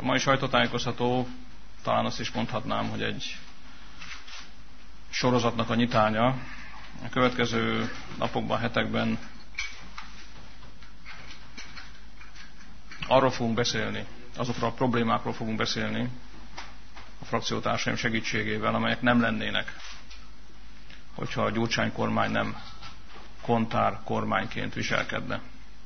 mai sajtótájékoztató, talán azt is mondhatnám, hogy egy sorozatnak a nyitánya. A következő napokban, hetekben arról fogunk beszélni, azokról a problémákról fogunk beszélni a frakciótársaim segítségével, amelyek nem lennének, hogyha a Gyurcsány kormány nem kontár kormányként viselkedne.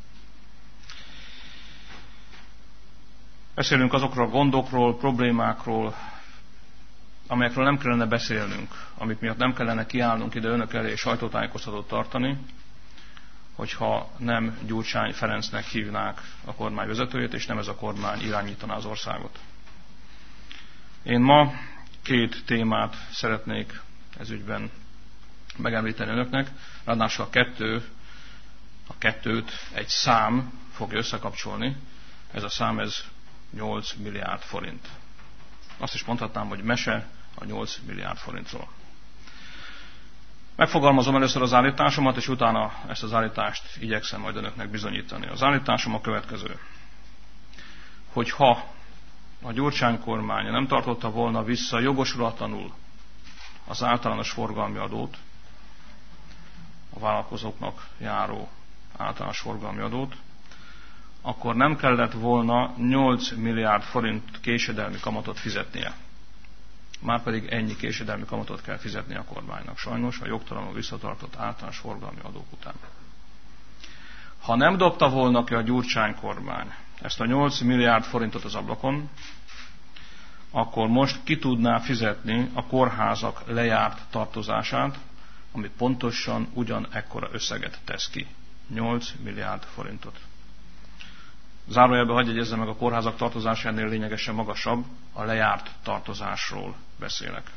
Beszélünk azokról a gondokról, problémákról, amelyekről nem kellene beszélnünk, amik miatt nem kellene kiállnunk ide önök elé sajtótájékoztatót tartani, hogyha nem Gyurcsány Ferencnek hívnák a kormány vezetőjét, és nem ez a kormány irányítaná az országot. Én ma két témát szeretnék ez ügyben megemlíteni önöknek, ráadásul a kettőt egy szám fogja összekapcsolni. Ez a szám, ez 8 milliárd forint. Azt is mondhatnám, hogy mese a 8 milliárd forintról. Megfogalmazom először az állításomat, és utána ezt az állítást igyekszem majd önöknek bizonyítani. Az állításom a következő. Hogy ha a Gyurcsány kormánya nem tartotta volna vissza jogosulatlanul az általános forgalmi adót, a vállalkozóknak járó általános forgalmi adót, akkor nem kellett volna 8 milliárd forint késedelmi kamatot fizetnie. Márpedig ennyi késedelmi kamatot kell fizetni a kormánynak, sajnos a jogtalanul visszatartott általános forgalmi adók után. Ha nem dobta volna ki a Gyurcsány kormány ezt a 8 milliárd forintot az ablakon, akkor most ki tudná fizetni a kórházak lejárt tartozását, ami pontosan ugyanekkora összeget tesz ki. 8 milliárd forintot. Zárójelben hagyj jegyezzem meg, a kórházak tartozása ennél lényegesen magasabb, a lejárt tartozásról beszélek.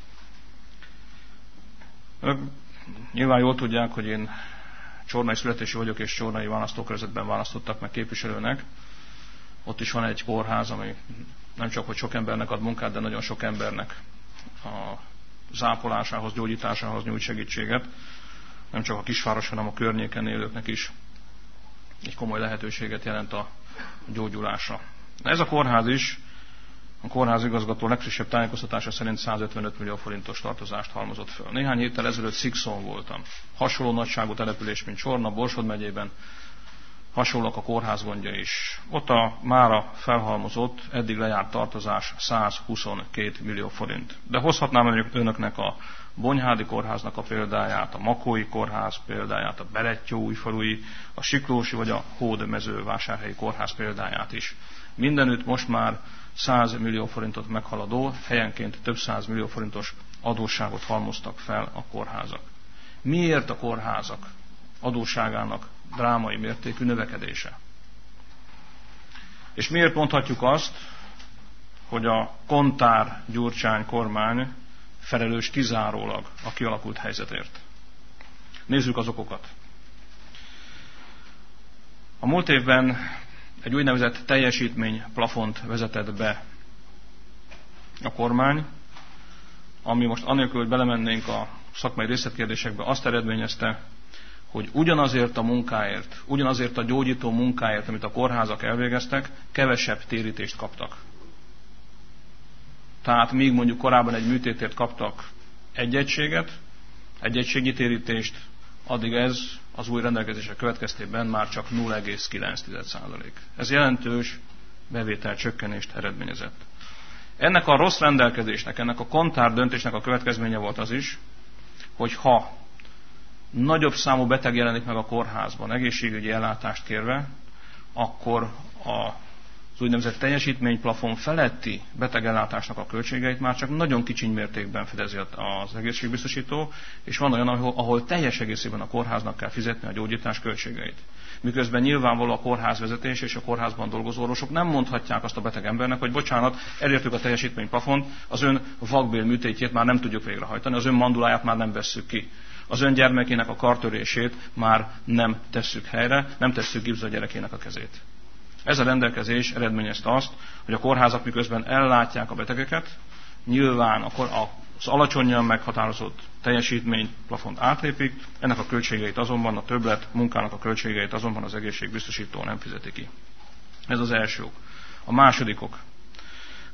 Önök nyilván jól tudják, hogy én csornai születési vagyok, és csornai választókörzetben választottak meg képviselőnek. Ott is van egy kórház, ami nem csak hogy sok embernek ad munkát, de nagyon sok embernek a zápolásához, gyógyításához nyújt segítséget. Nem csak a kisváros, hanem a környéken élőknek is egy komoly lehetőséget jelent a gyógyulásra. Ez a kórház is, a kórházigazgató legfrissebb tájékoztatása szerint 155 millió forintos tartozást halmozott föl. Néhány héttel ezelőtt Szikszón voltam. Hasonló nagyságú település, mint Csorna, Borsod megyében, hasonlók a kórház gondja is. Ott a mára felhalmozott, eddig lejárt tartozás 122 millió forint. De hozhatnám önöknek a Bonyhádi kórháznak a példáját, a Makói kórház példáját, a Berettyóújfalui, a Siklósi vagy a Hódmezővásárhelyi kórház példáját is. Mindenütt most már 100 millió forintot meghaladó, helyenként több 100 millió forintos adósságot halmoztak fel a kórházak. Miért a kórházak adósságának drámai mértékű növekedése? És miért mondhatjuk azt, hogy a kontár Gyurcsány kormány felelős kizárólag a kialakult helyzetért? Nézzük az okokat. A múlt évben egy úgynevezett teljesítményplafont vezetett be a kormány, ami most anélkül, hogy belemennénk a szakmai részletkérdésekbe, azt eredményezte, hogy ugyanazért a munkáért, ugyanazért a gyógyító munkáért, amit a kórházak elvégeztek, kevesebb térítést kaptak. Tehát míg mondjuk korábban egy műtétért kaptak egy egységet, egy egységnyi térítést, addig ez az új rendelkezések következtében már csak 0,9%. Ez jelentős bevételcsökkenést eredményezett. Ennek a rossz rendelkezésnek, ennek a kontár döntésnek a következménye volt az is, hogy ha nagyobb számú beteg jelenik meg a kórházban egészségügyi ellátást kérve, akkor az úgynevezett teljesítményplafon feletti betegellátásnak a költségeit már csak nagyon kicsiny mértékben fedezi az egészségbiztosító, és van olyan, ahol teljes egészében a kórháznak kell fizetni a gyógyítás költségeit. Miközben nyilvánvaló a kórházvezetés és a kórházban dolgozó orvosok nem mondhatják azt a beteg embernek, hogy bocsánat, elértük a teljesítményplafont, az ön vakbél műtétjét már nem tudjuk végrehajtani, az ön manduláját már nem vesszük ki. Az ön gyermekének a kartörését már nem tesszük helyre, nem tesszük gipszbe a gyerekének a kezét. Ez a rendelkezés eredményezte azt, hogy a kórházak miközben ellátják a betegeket, nyilván az alacsonyan meghatározott teljesítményplafont átlépik, ennek a költségeit azonban, a többlet munkának a költségeit azonban az egészségbiztosító nem fizeti ki. Ez az első ok. A második ok.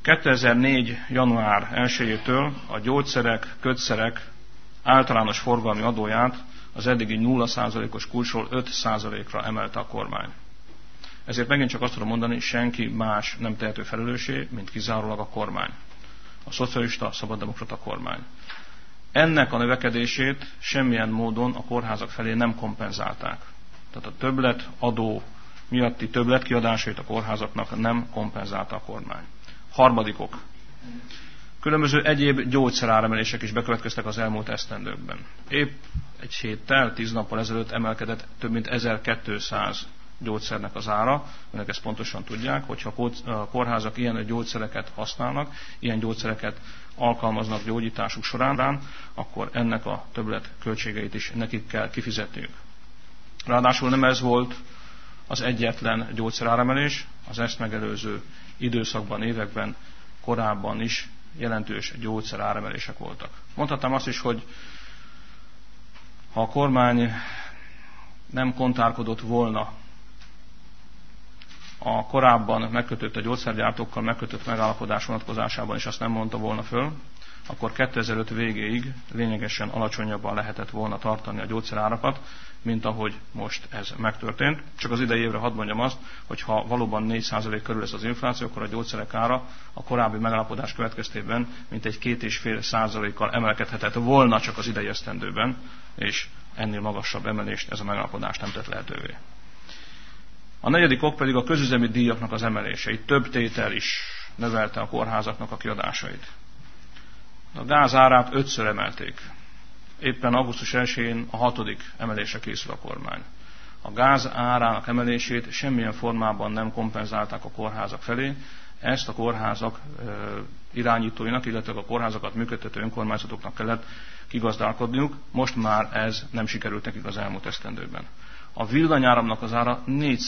2004. január 1-től a gyógyszerek, kötszerek általános forgalmi adóját az eddigi 0%-os kulcsról 5%-ra emelte a kormány. Ezért megint csak azt tudom mondani, senki más nem tehető felelőssé, mint kizárólag a kormány. A szocialista, szabaddemokrata kormány. Ennek a növekedését semmilyen módon a kórházak felé nem kompenzálták. Tehát a többlet adó miatti többletkiadásait a kórházaknak nem kompenzálta a kormány. Harmadik ok. Különböző egyéb gyógyszeráremelések is bekövetkeztek az elmúlt esztendőkben. Épp egy héttel, 10 nappal ezelőtt emelkedett több mint 1200 gyógyszernek az ára. Önök ezt pontosan tudják, hogyha a kórházak ilyen gyógyszereket használnak, ilyen gyógyszereket alkalmaznak gyógyításuk során, akkor ennek a többlet költségeit is nekik kell kifizetniük. Ráadásul nem ez volt az egyetlen gyógyszeráremelés, az ezt megelőző időszakban, években korábban is jelentős gyógyszeráremelések voltak. Mondhatnám azt is, hogy ha a kormány nem kontárkodott volna a korábban megkötött a gyógyszergyártókkal megkötött megállapodás vonatkozásában, és azt nem mondta volna föl, akkor 2005 végéig lényegesen alacsonyabban lehetett volna tartani a gyógyszerárakat, mint ahogy most ez megtörtént. Csak az idei évre hadd mondjam azt, hogy ha valóban 4% körül lesz az infláció, akkor a gyógyszerek ára a korábbi megállapodás következtében mintegy 2,5%-kal emelkedhetett volna csak az idei esztendőben, és ennél magasabb emelést ez a megállapodás nem tett lehetővé. A negyedik ok pedig a közüzemi díjaknak az emelése. Itt több tétel is növelte a kórházaknak a kiadásait. A gáz árát 5-ször emelték. Éppen augusztus 1-én a 6. emelésre készül a kormány. A gáz árának emelését semmilyen formában nem kompenzálták a kórházak felé, ezt a kórházak irányítóinak, illetve a kórházakat működtető önkormányzatoknak kellett kigazdálkodniuk, most már ez nem sikerült nekik az elmúlt esztendőben. A villanyáramnak az ára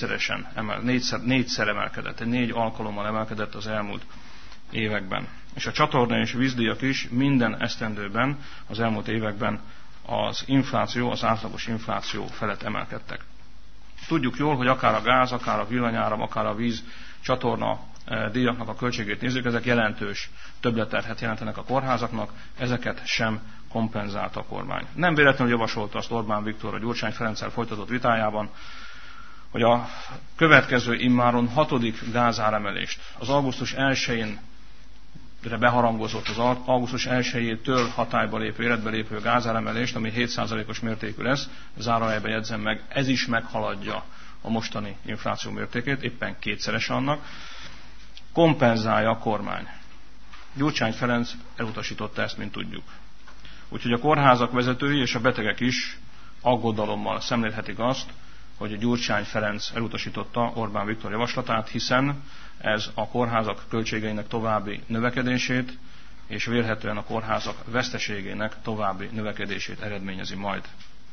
négyszer emelkedett, 4 alkalommal emelkedett az elmúlt években. És a csatorna és vízdíjak is minden esztendőben, az elmúlt években az infláció, az átlagos infláció felett emelkedtek. Tudjuk jól, hogy akár a gáz, akár a villanyáram, akár a víz csatorna díjaknak a költségét nézzük, ezek jelentős többletterhet jelentenek a kórházaknak, ezeket sem kompenzálta a kormány. Nem véletlenül javasolta azt Orbán Viktor a Gyurcsány Ferenccel folytatott vitájában, hogy a következő immáron 6. gázáremelést, az augusztus 1-én beharangozott az augusztus 1-től hatályba lépő, életbe lépő gázáremelést, ami 7%-os mértékű lesz, zárójelben jegyzem meg, ez is meghaladja a mostani infláció mértékét, éppen kétszeres annak, kompenzálja a kormány. Gyurcsány Ferenc elutasította ezt, mint tudjuk. Úgyhogy a kórházak vezetői és a betegek is aggodalommal szemlélhetik azt, hogy a Gyurcsány Ferenc elutasította Orbán Viktor javaslatát, hiszen ez a kórházak költségeinek további növekedését, és vélhetően a kórházak veszteségének további növekedését eredményezi majd.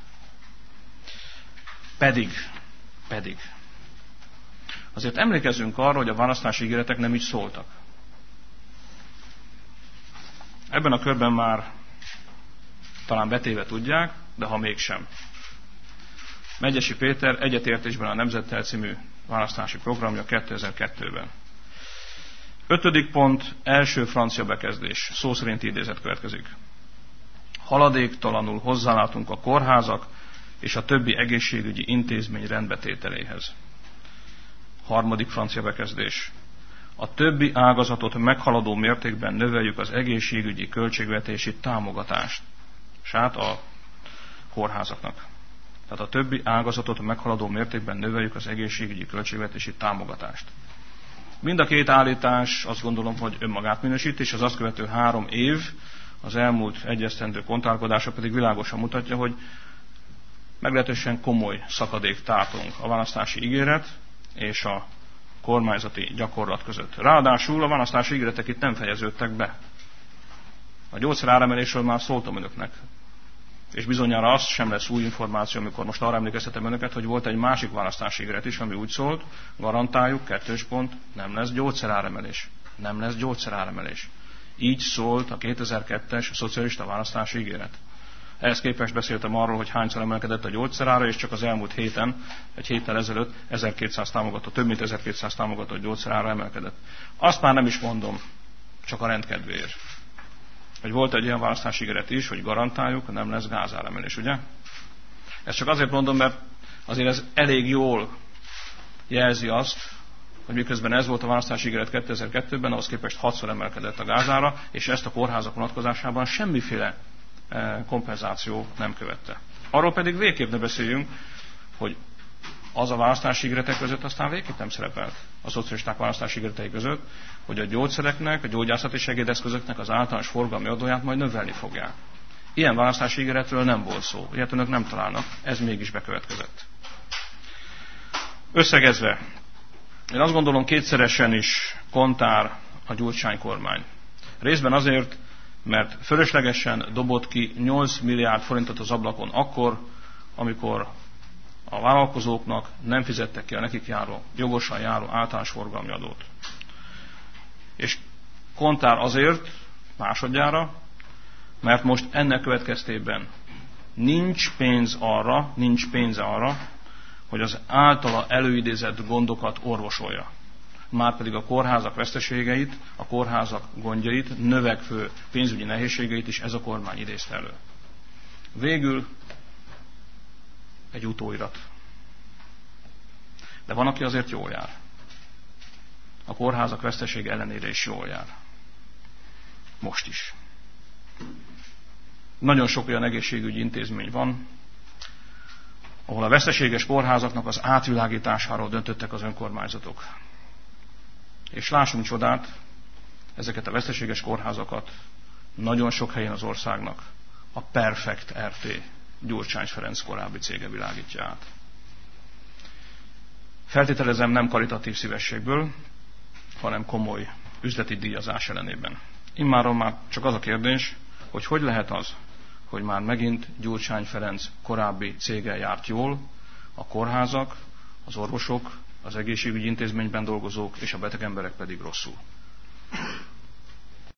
Pedig. Azért emlékezzünk arra, hogy a választási ígéretek nem így szóltak. Ebben a körben már talán betéve tudják, de ha mégsem. Megyesi Péter egyetértésben a Nemzettel című választási programja 2002-ben. 5. pont, első francia bekezdés, szó szerint idézet következik. Haladéktalanul hozzálátunk a kórházak és a többi egészségügyi intézmény rendbetételéhez. 3. francia bekezdés. A többi ágazatot meghaladó mértékben növeljük az egészségügyi költségvetési támogatást. Hát a kórházaknak. Tehát a többi ágazatot meghaladó mértékben növeljük az egészségügyi költségvetési támogatást. Mind a két állítás azt gondolom, hogy önmagát minősít, és az azt követő 3 év, az elmúlt egy esztendő kontárkodása pedig világosan mutatja, hogy meglehetősen komoly szakadék tátong a választási ígéret és a kormányzati gyakorlat között. Ráadásul a választási ígéretek itt nem fejeződtek be. A gyógyszeráremelésről már szóltam önöknek. És bizonyára az sem lesz új információ, amikor most arra emlékeztetem önöket, hogy volt egy másik választási ígéret is, ami úgy szólt, garantáljuk, 2. pont, nem lesz gyógyszeráremelés. Nem lesz gyógyszeráremelés. Így szólt a 2002-es szocialista választási ígéret. Ehhez képest beszéltem arról, hogy hányszor emelkedett a gyógyszerára, és csak az elmúlt héten, egy héttel ezelőtt 1200 támogatott, több mint 1200 támogatott gyógyszerára emelkedett. Azt már nem is mondom, csak a rendkedvéért. Hogy volt egy ilyen választási ígéret is, hogy garantáljuk, nem lesz gázáremelés, ugye? Ezt csak azért mondom, mert azért ez elég jól jelzi azt, hogy miközben ez volt a választási ígéret 2002-ben, ahhoz képest 6-szor emelkedett a gázára, és ezt a kórházak vonatkozásában semmiféle kompenzáció nem követte. Arról pedig végképp ne beszéljünk, hogy az a választási ígéretek között aztán végképp nem szerepelt a szocialisták választási ígéretei között, hogy a gyógyszereknek, a gyógyászati segédeszközöknek az általános forgalmi adóját majd növelni fogják. Ilyen választási ígéretről nem volt szó, ilyet önök nem találnak, ez mégis bekövetkezett. Összegezve, én azt gondolom, kétszeresen is kontár a Gyurcsány kormány. Részben azért, mert fölöslegesen dobott ki 8 milliárd forintot az ablakon akkor, amikor a vállalkozóknak nem fizettek ki a nekik járó, jogosan járó általános forgalmi adót. És kontár azért, másodjára, mert most ennek következtében nincs pénze arra, hogy az általa előidézett gondokat orvosolja. Márpedig a kórházak veszteségeit, a kórházak gondjait, növekvő pénzügyi nehézségeit is ez a kormány idézte elő. Végül egy utóirat. De van, aki azért jól jár. A kórházak vesztesége ellenére is jól jár. Most is. Nagyon sok olyan egészségügyi intézmény van, ahol a veszteséges kórházaknak az átvilágításáról döntöttek az önkormányzatok. És lássunk csodát, ezeket a veszteséges kórházakat nagyon sok helyen az országnak a Perfect RT Gyurcsány Ferenc korábbi cége világítja át. Feltételezem, nem karitatív szívességből, hanem komoly üzleti díjazás ellenében. Immáron már csak az a kérdés, hogy lehet az, hogy már megint Gyurcsány Ferenc korábbi cége járt jól, a kórházak, az orvosok, az egészségügyi intézményben dolgozók és a beteg emberek pedig rosszul.